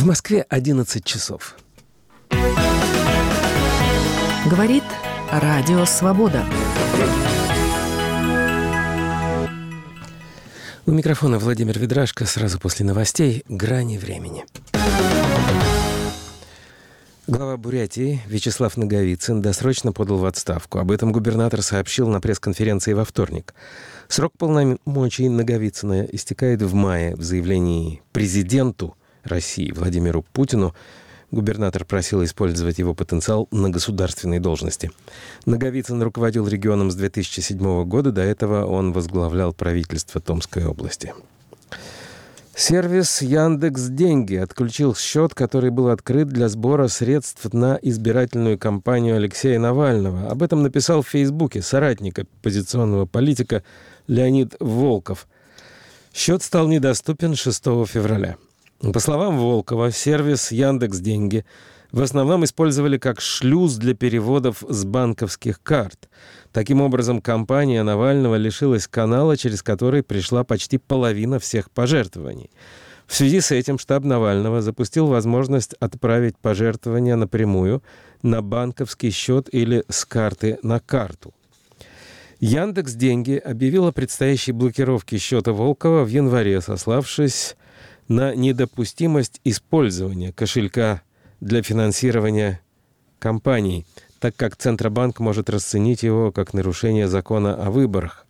В Москве 11 часов. Говорит Радио Свобода. У микрофона Владимир Ведрашко. Сразу после новостей «Грани времени». Глава Бурятии Вячеслав Наговицын досрочно подал в отставку. Об этом губернатор сообщил на пресс-конференции во вторник. Срок полномочий Наговицына истекает в мае. В заявлении президенту России Владимиру Путину губернатор просил использовать его потенциал на государственной должности. Наговицын руководил регионом с 2007 года. До этого он возглавлял правительство Томской области. Сервис Яндекс.Деньги отключил счет, который был открыт для сбора средств на избирательную кампанию Алексея Навального. Об этом написал в Фейсбуке соратник оппозиционного политика Леонид Волков. Счет стал недоступен 6 февраля. По словам Волкова, сервис Яндекс.Деньги в основном использовали как шлюз для переводов с банковских карт. Таким образом, компания Навального лишилась канала, через который пришла почти половина всех пожертвований. В связи с этим штаб Навального запустил возможность отправить пожертвования напрямую на банковский счет или с карты на карту. Яндекс.Деньги объявил о предстоящей блокировке счета Волкова в январе, сославшись на недопустимость использования кошелька для финансирования кампаний, так как Центробанк может расценить его как нарушение закона о выборах.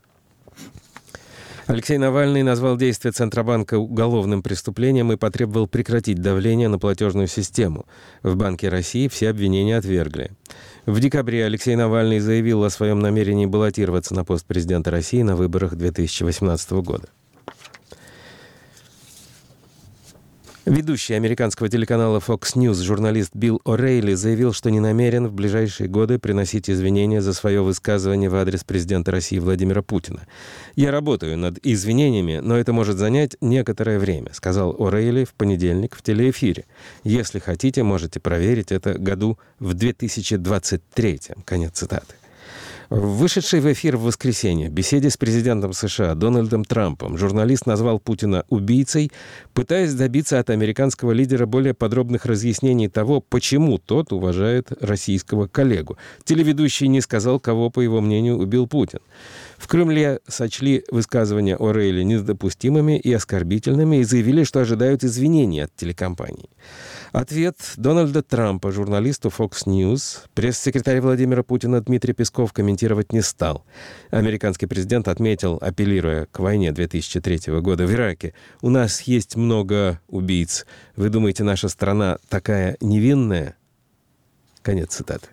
Алексей Навальный назвал действия Центробанка уголовным преступлением и потребовал прекратить давление на платежную систему. В Банке России все обвинения отвергли. В декабре Алексей Навальный заявил о своем намерении баллотироваться на пост президента России на выборах 2018 года. Ведущий американского телеканала Fox News журналист Билл О'Рейли заявил, что не намерен в ближайшие годы приносить извинения за свое высказывание в адрес президента России Владимира Путина. «Я работаю над извинениями, но это может занять некоторое время», сказал О'Рейли в понедельник в телеэфире. «Если хотите, можете проверить это году в 2023». Конец цитаты. В вышедшей в эфир в воскресенье беседе с президентом США Дональдом Трампом журналист назвал Путина убийцей, пытаясь добиться от американского лидера более подробных разъяснений того, почему тот уважает российского коллегу. Телеведущий не сказал, кого, по его мнению, убил Путин. В Кремле сочли высказывания О'Рейли недопустимыми и оскорбительными и заявили, что ожидают извинений от телекомпании. Ответ Дональда Трампа журналисту Fox News пресс-секретарь Владимира Путина Дмитрий Песков комментировать не стал. Американский президент отметил, апеллируя к войне 2003 года в Ираке: «У нас есть много убийц. Вы думаете, наша страна такая невинная?» Конец цитаты.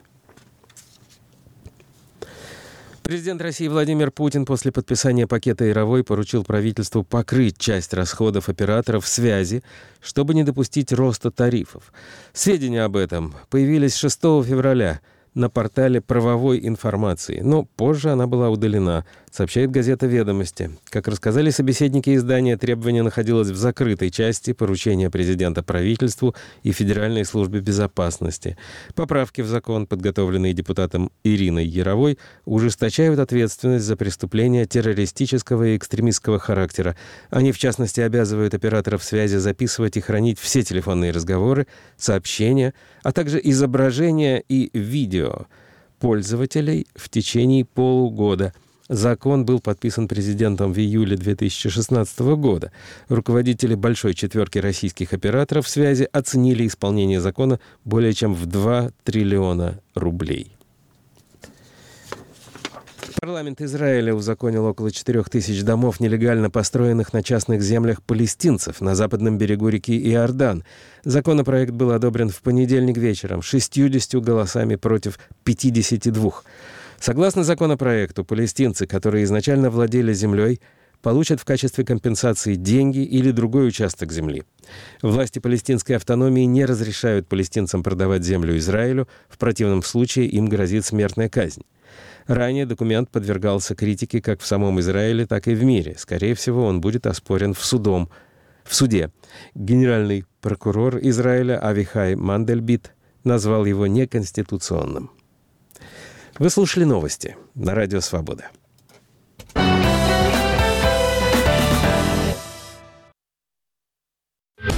Президент России Владимир Путин после подписания пакета Яровой поручил правительству покрыть часть расходов операторов связи, чтобы не допустить роста тарифов. Сведения об этом появились 6 февраля на портале правовой информации, но позже она была удалена, сообщает газета «Ведомости». Как рассказали собеседники издания, требование находилось в закрытой части поручения президента правительству и Федеральной службе безопасности. Поправки в закон, подготовленные депутатом Ириной Яровой, ужесточают ответственность за преступления террористического и экстремистского характера. Они, в частности, обязывают операторов связи записывать и хранить все телефонные разговоры, сообщения, а также изображения и видео пользователей в течение полугода. Закон был подписан президентом в июле 2016 года. Руководители большой четверки российских операторов связи оценили исполнение закона более чем в 2 триллиона рублей. Парламент Израиля узаконил около 4000 домов, нелегально построенных на частных землях палестинцев на западном берегу реки Иордан. Законопроект был одобрен в понедельник вечером 60 голосами против 52. Согласно законопроекту, палестинцы, которые изначально владели землей, получат в качестве компенсации деньги или другой участок земли. Власти палестинской автономии не разрешают палестинцам продавать землю Израилю, в противном случае им грозит смертная казнь. Ранее документ подвергался критике как в самом Израиле, так и в мире. Скорее всего, он будет оспорен в суде. Генеральный прокурор Израиля Авихай Мандельбит назвал его неконституционным. Вы слушали новости на Радио Свобода.